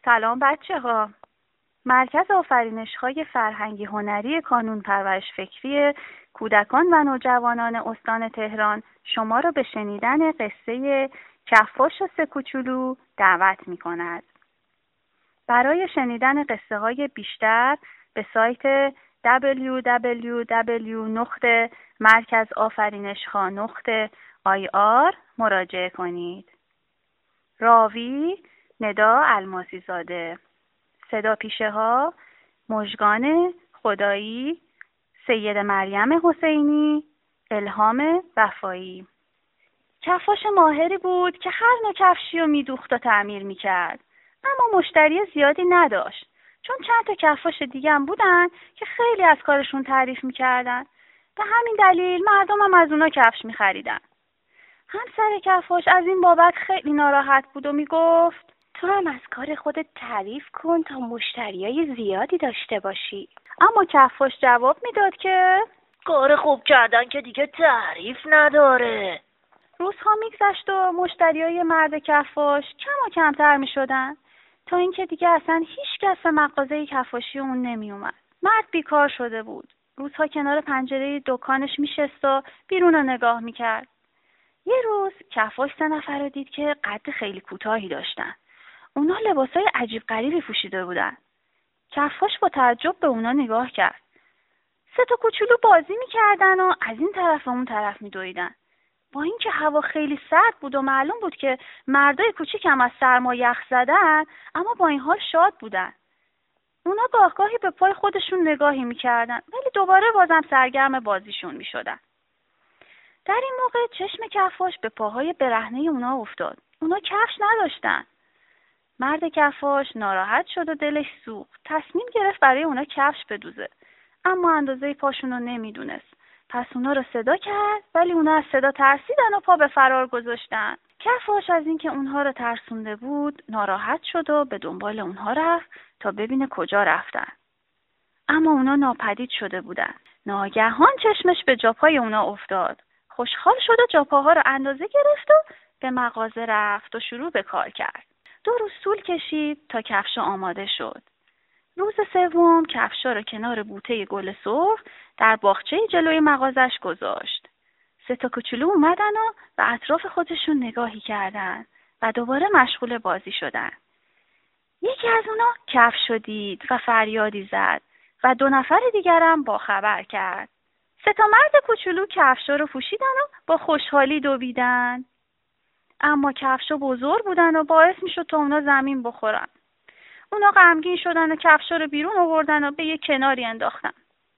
سلام بچه ها. مرکز آفرینش‌های فرهنگی هنری کانون پرورش فکری کودکان و نوجوانان استان تهران شما را به شنیدن قصه کفاش و سه کوچولو دعوت می کند. برای شنیدن قصه های بیشتر به سایت www.مرکزآفرینشها.ir مراجعه کنید. راوی ندا الماسی زاده، صدا پیشه ها مژگان خدایی، سید مریم حسینی، الهام وفایی. کفاش ماهری بود که هر نوع کفشی رو میدوخت و تعمیر میکرد، اما مشتری زیادی نداشت چون چند تا کفاش دیگه هم بودن که خیلی از کارشون تعریف میکردن. به همین دلیل مردم هم از اونا کفش میخریدن. همسر کفاش از این بابت خیلی ناراحت بود و میگفت تو هم از کار خودت تعریف کن تا مشتریای زیادی داشته باشی. اما کفاش جواب میداد که کار خوب کردن که دیگه تعریف نداره. روزها میگذشت و مشتریای مرد کفاش کم و کمتر میشدن تا اینکه دیگه اصلا هیچ کس به مغازه کفاشی اون نمی اومد. مرد بیکار شده بود. روزها کنار پنجره دکانش میشست و بیرون رو نگاه میکرد. یه روز کفاش 3 نفر رو دید که قد خیلی کوتاهی داشتن. اونا لباسای عجیب غریبی پوشیده بودن. کفاش با تعجب به اونا نگاه کرد. 3 تا کوچولو بازی میکردن و از این طرف و اون طرف میدویدن. با اینکه هوا خیلی سرد بود و معلوم بود که مردای کوچیک هم از سرما یخ زدن، اما با این حال شاد بودن. اونا گاهی به پای خودشون نگاهی میکردن ولی دوباره بازم سرگرم بازیشون میشدن. در این موقع چشم کفاش به پاهای برهنه اونا افتاد. اونا کفش نداشتن. مرد کفاش ناراحت شد و دلش سوخت. تصمیم گرفت برای اونا کفش بدوزه. اما اندازه پاشون رو نمیدونست. پس اونا رو صدا کرد ولی اونا از صدا ترسیدن و پا به فرار گذاشتن. کفاش از اینکه اونها رو ترسونده بود ناراحت شد و به دنبال اونها رفت تا ببینه کجا رفتن. اما اونا ناپدید شده بودن. ناگهان چشمش به جاپای اونا افتاد. خوشحال شد و جاپاها رو اندازه گرفت و به مغازه رفت و شروع به کار کرد. 2 روز طول کشید تا کفش آماده شد. روز سوم کفشا رو کنار بوته گل سرخ در باغچه جلوی مغازش گذاشت. 3 تا کوچولو اومدن و به اطراف خودشون نگاهی کردن و دوباره مشغول بازی شدن. یکی از اونا کفش رو دید و فریادی زد و 2 نفر دیگرم با خبر کرد. 3 تا مرد کوچولو کفشا رو پوشیدن و با خوشحالی دویدن. اما کفشا بزرگ بودن و باعث میشد تا اونا زمین بخورن. اونا غمگین شدن و کفشا رو بیرون آوردن و به یک کناری انداختن.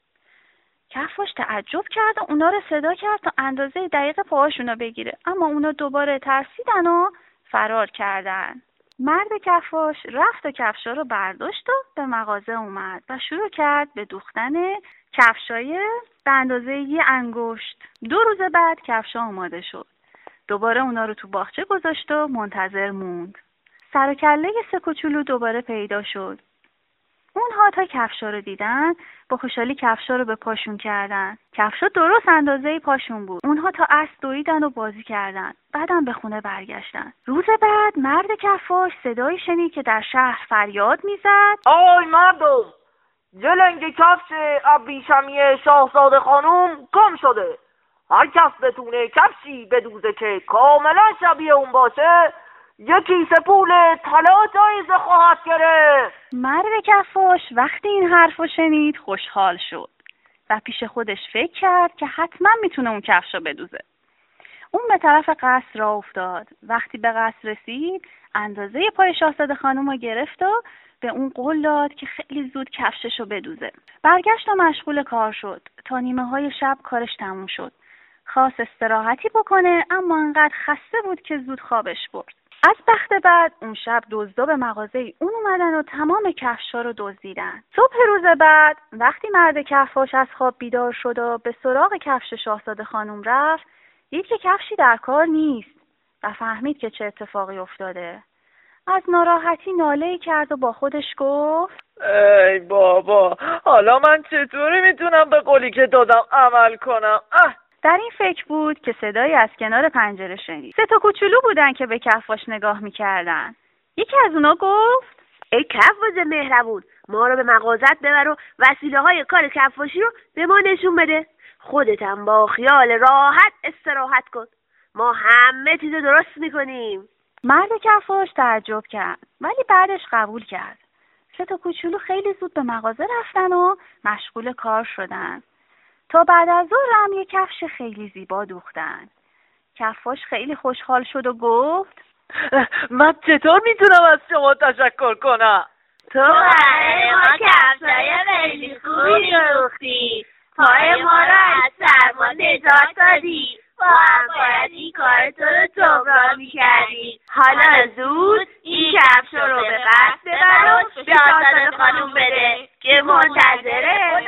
کفاش تعجب کرد و اونا رو صدا کرد تا اندازه دقیق پاهاشون رو بگیره، اما اونا دوباره ترسیدن و فرار کردن. مرد کفاش رفت و کفشا رو برداشت و به مغازه اومد و شروع کرد به دوختن کفشای به اندازه 1 انگشت. 2 روز بعد کفشا آماده شد. دوباره اونا رو تو باغچه گذاشت و منتظر موند. سر و کله 3 کوچولو دوباره پیدا شد. اونها تا کفشا رو دیدن با خوشحالی کفشا رو به پاشون کردن. کفشا درست اندازه پاشون بود. اونها تا عصر دویدن و بازی کردن. بعدم به خونه برگشتن. روز بعد مرد کفاش صدایی شنید که در شهر فریاد میزد: آی مردم، جلنگ کفش ابریشمی شاهزاده خانوم گم شده. هر کس بتونه کفشی بدوزه که کاملا شبیه اون باشه 1 کیسه پول طلا جایزه خواهد گرفت. مرد کفاش وقتی این حرفو شنید خوشحال شد و پیش خودش فکر کرد که حتما میتونه اون کفشو بدوزه. اون به طرف قصر راه افتاد. وقتی به قصر رسید اندازه پای شاهزاده خانم رو گرفت و به اون قول داد که خیلی زود کفششو بدوزه. برگشت و مشغول کار شد تا نیمه‌های شب کارش تموم شد. خواست استراحتی بکنه اما انقدر خسته بود که زود خوابش برد. از بخت بعد اون شب دزدا به مغازه اون اومدن و تمام کفشا رو دزدیدن. صبح روز بعد وقتی مرد کفاش از خواب بیدار شد و به سراغ کفش شاهزاده خانم رفت، دید که کفشی در کار نیست و فهمید که چه اتفاقی افتاده. از ناراحتی ناله‌ای کرد و با خودش گفت: ای بابا، حالا من چطوری میتونم به قولی که دادم عمل کنم؟ در این فکر بود که صدایی از کنار پنجره شنید. 3 تا کوچولو بودن که به کفاش نگاه میکردن. یکی از اونا گفت: ای کفاش مهربون، ما رو به مغازت ببر و وسیله های کار کفاشی رو به ما نشون بده. خودتم با خیال راحت استراحت کن، ما همه چیزو درست میکنیم. مرد کفاش تعجب کرد ولی بعدش قبول کرد. 3 تا کوچولو خیلی زود به مغازه رفتن و مشغول کار شدن. تا بعد از ظهر هم 1 کفش خیلی زیبا دوختن. کفاش خیلی خوشحال شد و گفت من چطور میتونم از شما تشکر کنم؟ تو برای ما کفشای خیلی خوبی دوختی، پای ما رو از سرما نجات دادی، با هم باید این کار تو رو جبران میکردی. حالا زود این کفش رو به قصد ببر و به شاهزاده خانوم بده که منتظره.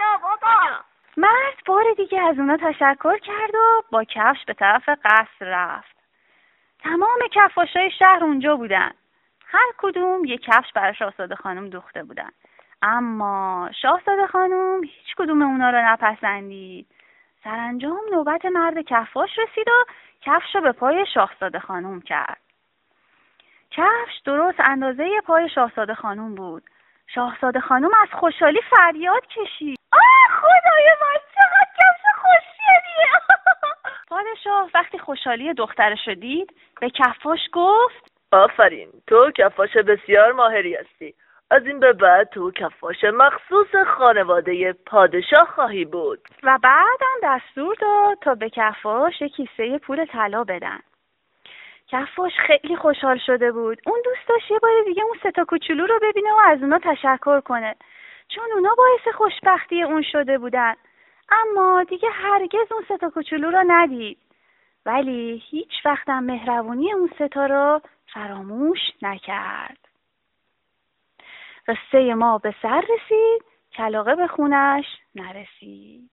مرد بار دیگه از اونا تشکر کرد و با کفش به طرف قصر رفت. تمام کفاشای شهر اونجا بودن. هر کدوم 1 کفش برای شاهزاده خانم دوخته بودن. اما شاهزاده خانم هیچ کدوم اونا رو نپسندید. سرانجام نوبت مرد کفاش رسید و کفش رو به پای شاهزاده خانم کرد. کفش درست اندازه پای شاهزاده خانم بود. شاهزاده خانم از خوشحالی فریاد کشید. خدای من چقدر کفش خوشگلیه! پادشاه وقتی خوشحالی دخترش رو دید به کفاش گفت آفرین، تو کفاش بسیار ماهری هستی. از این به بعد تو کفاش مخصوص خانواده پادشاه خواهی بود. و بعدم دستور داد تا به کفاش 1 کیسه پول طلا بدن. کفاش خیلی خوشحال شده بود. اون دوست داشت یه بار دیگه اون 3 تا کوچولو رو ببینه و از اونا تشکر کنه، چون اونا باعث خوشبختی اون شده بودن. اما دیگه هرگز اون 3 تا کوچولو رو ندید. ولی هیچ وقتم مهربونی اون 3 تا رو فراموش نکرد. قصه ما به سر رسید، کلاغه به خونش نرسید.